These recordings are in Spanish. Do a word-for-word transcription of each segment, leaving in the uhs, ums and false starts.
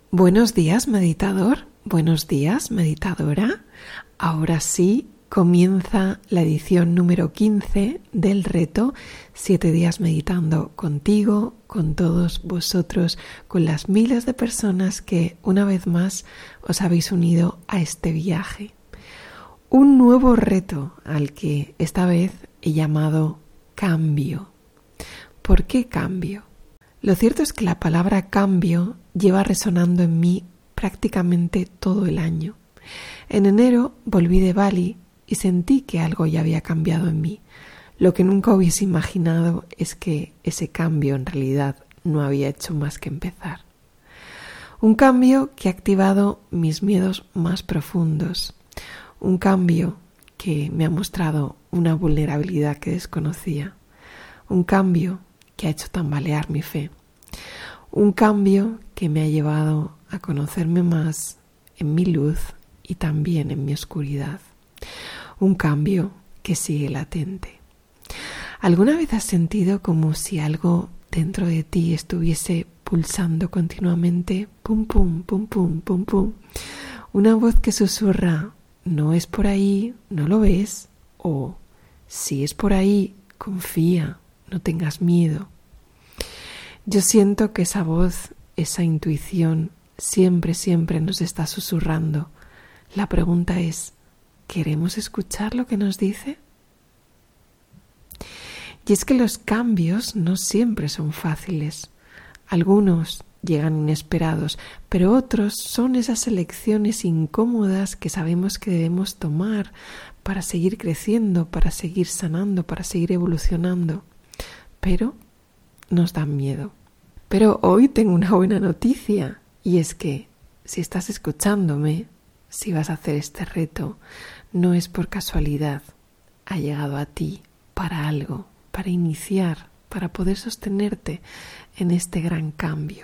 Buenos días, meditador. Buenos días, meditadora. Ahora sí, comienza la edición número quince del reto siete días meditando contigo, con todos vosotros, con las miles de personas que una vez más os habéis unido a este viaje. Un nuevo reto al que esta vez he llamado cambio. ¿Por qué cambio? Lo cierto es que la palabra cambio lleva resonando en mí prácticamente todo el año. En enero volví de Bali y sentí que algo ya había cambiado en mí. Lo que nunca hubiese imaginado es que ese cambio en realidad no había hecho más que empezar. Un cambio que ha activado mis miedos más profundos. Un cambio que me ha mostrado una vulnerabilidad que desconocía. Un cambio que ha hecho tambalear mi fe. Un cambio que me ha llevado a conocerme más en mi luz y también en mi oscuridad. Un cambio que sigue latente. ¿Alguna vez has sentido como si algo dentro de ti estuviese pulsando continuamente? Pum, pum, pum, pum, pum, pum. Una voz que susurra, no es por ahí, no lo ves. O, si es por ahí, confía, no tengas miedo. Yo siento que esa voz, esa intuición, siempre, siempre nos está susurrando. La pregunta es, ¿queremos escuchar lo que nos dice? Y es que los cambios no siempre son fáciles. Algunos llegan inesperados, pero otros son esas elecciones incómodas que sabemos que debemos tomar para seguir creciendo, para seguir sanando, para seguir evolucionando. Pero nos dan miedo. Pero hoy tengo una buena noticia, y es que si estás escuchándome, si vas a hacer este reto, no es por casualidad. Ha llegado a ti para algo, para iniciar, para poder sostenerte en este gran cambio.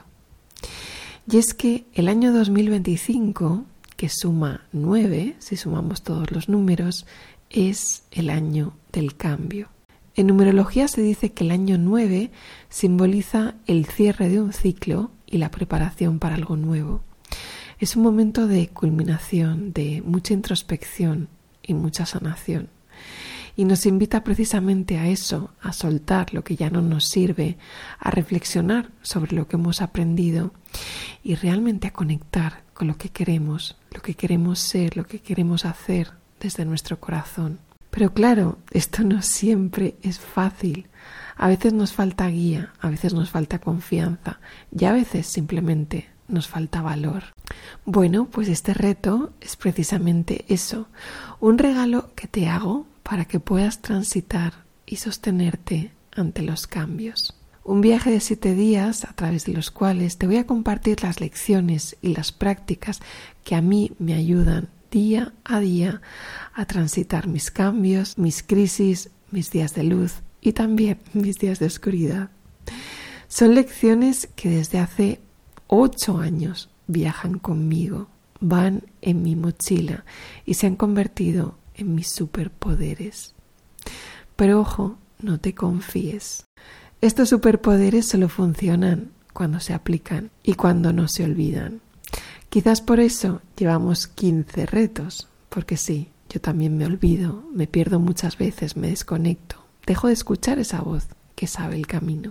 Y es que el año dos mil veinticinco, que suma nueve, si sumamos todos los números, es el año del cambio. En numerología se dice que el año nueve simboliza el cierre de un ciclo y la preparación para algo nuevo. Es un momento de culminación, de mucha introspección y mucha sanación. Y nos invita precisamente a eso, a soltar lo que ya no nos sirve, a reflexionar sobre lo que hemos aprendido y realmente a conectar con lo que queremos, lo que queremos ser, lo que queremos hacer desde nuestro corazón. Pero claro, esto no siempre es fácil. A veces nos falta guía, a veces nos falta confianza y a veces simplemente nos falta valor. Bueno, pues este reto es precisamente eso, un regalo que te hago para que puedas transitar y sostenerte ante los cambios. Un viaje de siete días a través de los cuales te voy a compartir las lecciones y las prácticas que a mí me ayudan día a día a transitar mis cambios, mis crisis, mis días de luz y también mis días de oscuridad. Son lecciones que desde hace ocho años viajan conmigo, van en mi mochila y se han convertido en mis superpoderes. Pero ojo, no te confíes. Estos superpoderes solo funcionan cuando se aplican y cuando no se olvidan. Quizás por eso llevamos quince retos, porque sí, yo también me olvido, me pierdo muchas veces, me desconecto, dejo de escuchar esa voz que sabe el camino.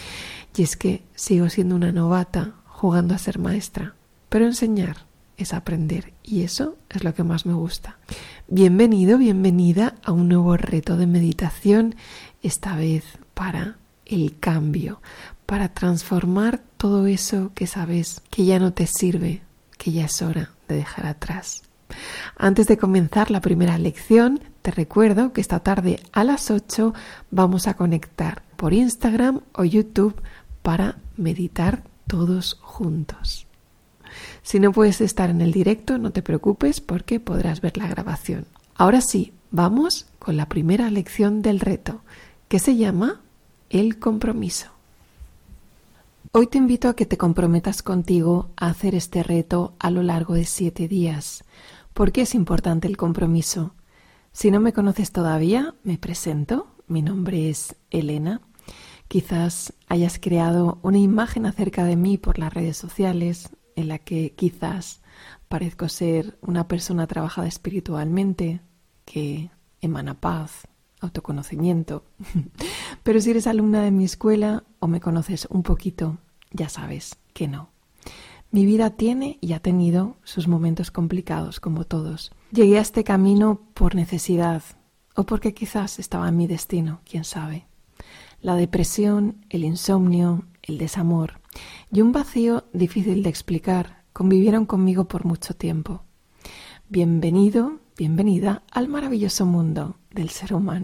Y es que sigo siendo una novata jugando a ser maestra, pero enseñar es aprender y eso es lo que más me gusta. Bienvenido, bienvenida a un nuevo reto de meditación, esta vez para el cambio, para transformar todo eso que sabes que ya no te sirve, que ya es hora de dejar atrás. Antes de comenzar la primera lección, te recuerdo que esta tarde a las ocho vamos a conectar por Instagram o YouTube para meditar todos juntos. Si no puedes estar en el directo, no te preocupes porque podrás ver la grabación. Ahora sí, vamos con la primera lección del reto, que se llama el compromiso. Hoy te invito a que te comprometas contigo a hacer este reto a lo largo de siete días. ¿Por qué es importante el compromiso? Si no me conoces todavía, me presento. Mi nombre es Elena. Quizás hayas creado una imagen acerca de mí por las redes sociales, en la que quizás parezco ser una persona trabajada espiritualmente, que emana paz, autoconocimiento. Pero si eres alumna de mi escuela o me conoces un poquito, ya sabes que no. Mi vida tiene y ha tenido sus momentos complicados, como todos. Llegué a este camino por necesidad o porque quizás estaba en mi destino, quién sabe. La depresión, el insomnio, el desamor y un vacío difícil de explicar convivieron conmigo por mucho tiempo. Bienvenido, bienvenida al maravilloso mundo del ser humano.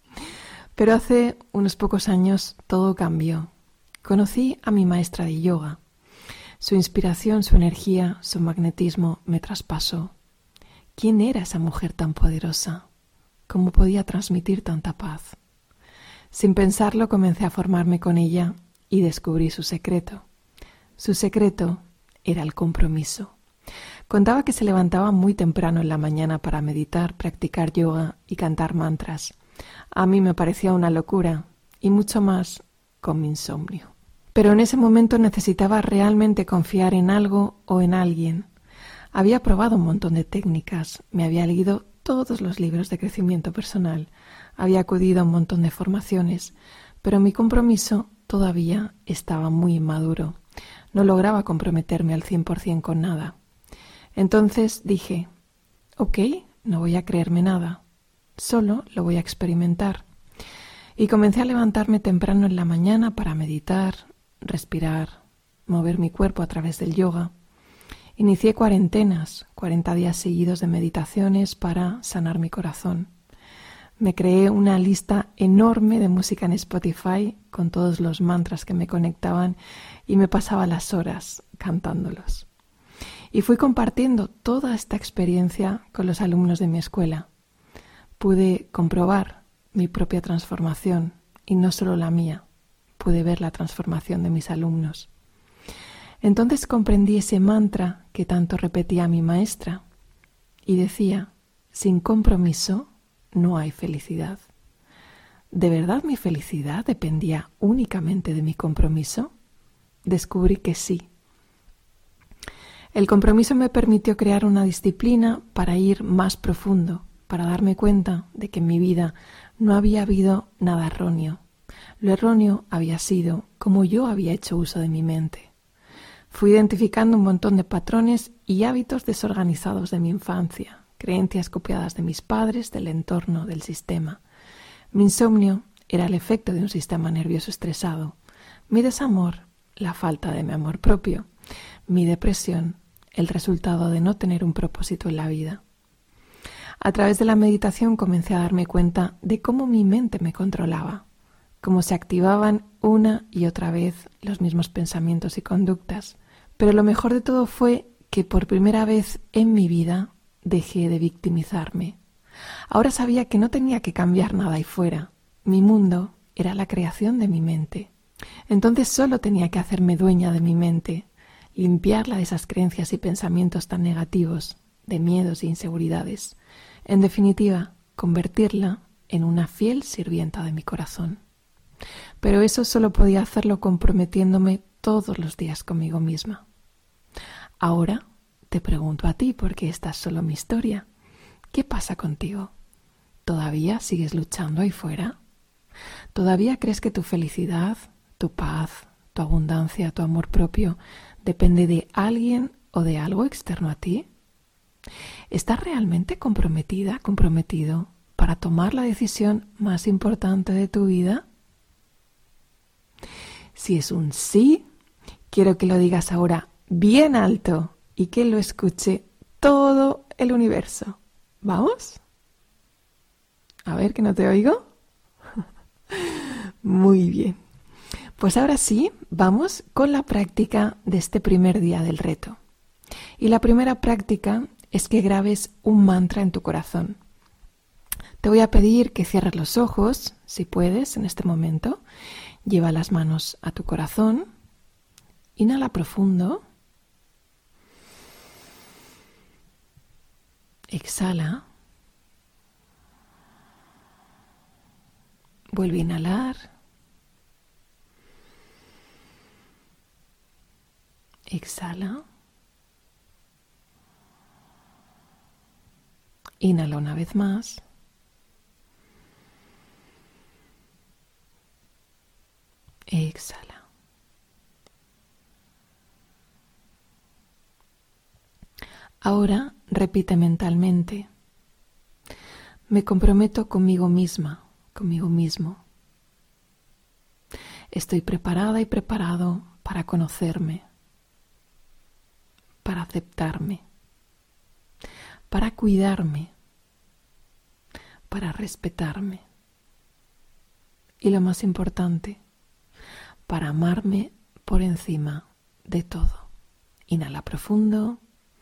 Pero hace unos pocos años todo cambió. Conocí a mi maestra de yoga. Su inspiración, su energía, su magnetismo me traspasó. ¿Quién era esa mujer tan poderosa? ¿Cómo podía transmitir tanta paz? Sin pensarlo, comencé a formarme con ella y descubrí su secreto. Su secreto era el compromiso. Contaba que se levantaba muy temprano en la mañana para meditar, practicar yoga y cantar mantras. A mí me parecía una locura y mucho más con mi insomnio. Pero en ese momento necesitaba realmente confiar en algo o en alguien. Había probado un montón de técnicas, me había leído todos los libros de crecimiento personal, había acudido a un montón de formaciones, pero mi compromiso todavía estaba muy inmaduro. No lograba comprometerme al cien por ciento con nada. Entonces dije, ok, no voy a creerme nada, solo lo voy a experimentar. Y comencé a levantarme temprano en la mañana para meditar, respirar, mover mi cuerpo a través del yoga. Inicié cuarentenas, cuarenta días seguidos de meditaciones para sanar mi corazón. Me creé una lista enorme de música en Spotify con todos los mantras que me conectaban y me pasaba las horas cantándolos. Y fui compartiendo toda esta experiencia con los alumnos de mi escuela. Pude comprobar mi propia transformación y no solo la mía. Pude ver la transformación de mis alumnos. Entonces comprendí ese mantra que tanto repetía mi maestra y decía, sin compromiso no hay felicidad. ¿De verdad mi felicidad dependía únicamente de mi compromiso? Descubrí que sí. El compromiso me permitió crear una disciplina para ir más profundo, para darme cuenta de que en mi vida no había habido nada erróneo. Lo erróneo había sido cómo yo había hecho uso de mi mente. Fui identificando un montón de patrones y hábitos desorganizados de mi infancia, creencias copiadas de mis padres, del entorno, del sistema. Mi insomnio era el efecto de un sistema nervioso estresado. Mi desamor, la falta de mi amor propio. Mi depresión, el resultado de no tener un propósito en la vida. A través de la meditación comencé a darme cuenta de cómo mi mente me controlaba, cómo se activaban una y otra vez los mismos pensamientos y conductas. Pero lo mejor de todo fue que por primera vez en mi vida dejé de victimizarme. Ahora sabía que no tenía que cambiar nada ahí fuera. Mi mundo era la creación de mi mente. Entonces solo tenía que hacerme dueña de mi mente, limpiarla de esas creencias y pensamientos tan negativos, de miedos e inseguridades. En definitiva, convertirla en una fiel sirvienta de mi corazón. Pero eso solo podía hacerlo comprometiéndome todos los días conmigo misma. Ahora te pregunto a ti, porque esta es solo mi historia. ¿Qué pasa contigo? ¿Todavía sigues luchando ahí fuera? ¿Todavía crees que tu felicidad, tu paz, tu abundancia, tu amor propio depende de alguien o de algo externo a ti? ¿Estás realmente comprometida, comprometido para tomar la decisión más importante de tu vida? Si es un sí, quiero que lo digas ahora bien alto y que lo escuche todo el universo. ¿Vamos? A ver, que no te oigo. Muy bien. Pues ahora sí, vamos con la práctica de este primer día del reto. Y la primera práctica es que grabes un mantra en tu corazón. Te voy a pedir que cierres los ojos, si puedes, en este momento. Lleva las manos a tu corazón. Inhala profundo. Exhala. Vuelve a inhalar. Exhala. Inhala una vez más. Exhala. Ahora repite mentalmente: me comprometo conmigo misma, conmigo mismo. Estoy preparada y preparado para conocerme, para aceptarme, para cuidarme, para respetarme. Y lo más importante, para amarme por encima de todo. Inhala profundo.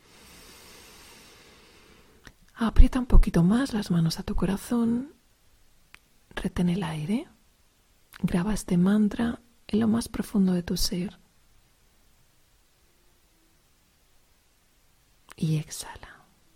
Aprieta un poquito más las manos a tu corazón. Retén el aire. Graba este mantra en lo más profundo de tu ser. Y exhala.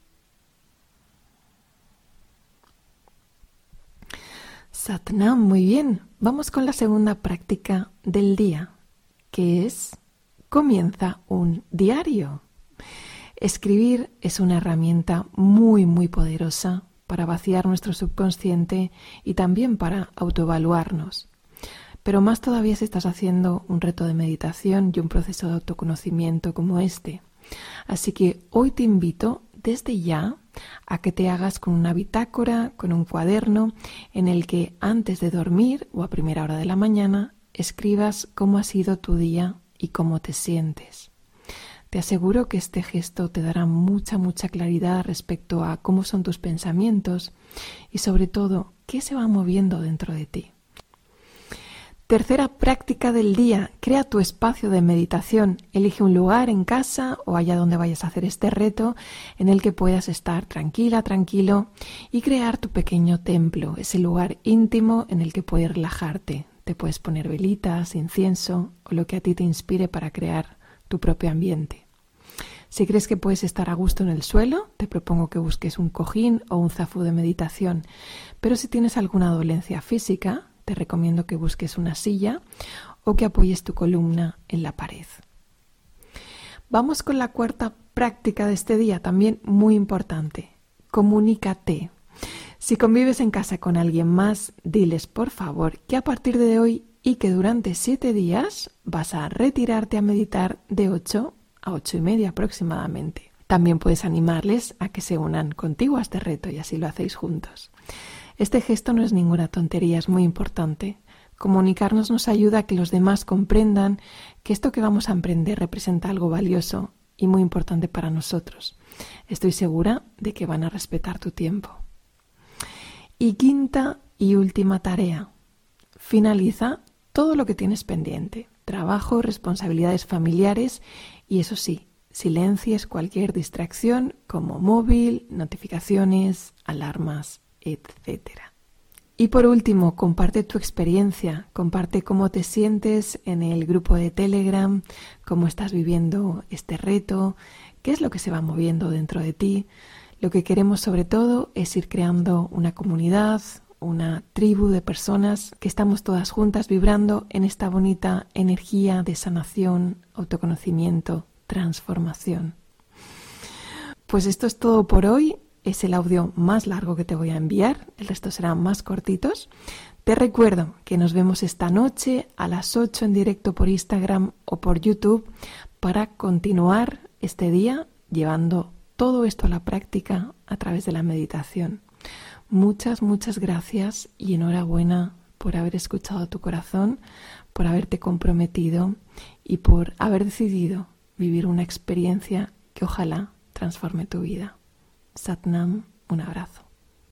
Satnam, muy bien. Vamos con la segunda práctica del día, que es: comienza un diario. Escribir es una herramienta muy, muy poderosa para vaciar nuestro subconsciente y también para autoevaluarnos. Pero más todavía si estás haciendo un reto de meditación y un proceso de autoconocimiento como este. Así que hoy te invito desde ya a que te hagas con una bitácora, con un cuaderno, en el que antes de dormir o a primera hora de la mañana escribas cómo ha sido tu día y cómo te sientes. Te aseguro que este gesto te dará mucha, mucha claridad respecto a cómo son tus pensamientos y sobre todo qué se va moviendo dentro de ti. Tercera práctica del día: crea tu espacio de meditación. Elige un lugar en casa o allá donde vayas a hacer este reto en el que puedas estar tranquila, tranquilo y crear tu pequeño templo, ese lugar íntimo en el que puedes relajarte. Te puedes poner velitas, incienso o lo que a ti te inspire para crear tu propio ambiente. Si crees que puedes estar a gusto en el suelo, te propongo que busques un cojín o un zafú de meditación. Pero si tienes alguna dolencia física, te recomiendo que busques una silla o que apoyes tu columna en la pared. Vamos con la cuarta práctica de este día, también muy importante. Comunícate. Si convives en casa con alguien más, diles por favor que a partir de hoy y que durante siete días vas a retirarte a meditar de ocho a ocho y media aproximadamente. También puedes animarles a que se unan contigo a este reto y así lo hacéis juntos. Este gesto no es ninguna tontería, es muy importante. Comunicarnos nos ayuda a que los demás comprendan que esto que vamos a emprender representa algo valioso y muy importante para nosotros. Estoy segura de que van a respetar tu tiempo. Y quinta y última tarea: finaliza todo lo que tienes pendiente. Trabajo, responsabilidades familiares y, eso sí, silencies cualquier distracción como móvil, notificaciones, alarmas, etcétera. Y por último, comparte tu experiencia, comparte cómo te sientes en el grupo de Telegram, cómo estás viviendo este reto, qué es lo que se va moviendo dentro de ti. Lo que queremos sobre todo es ir creando una comunidad, una tribu de personas que estamos todas juntas vibrando en esta bonita energía de sanación, autoconocimiento, transformación. Pues esto es todo por hoy. Es el audio más largo que te voy a enviar, el resto serán más cortitos. Te recuerdo que nos vemos esta noche a las ocho en directo por Instagram o por YouTube para continuar este día llevando todo esto a la práctica a través de la meditación. Muchas, muchas gracias y enhorabuena por haber escuchado tu corazón, por haberte comprometido y por haber decidido vivir una experiencia que ojalá transforme tu vida. Satnam, un abrazo.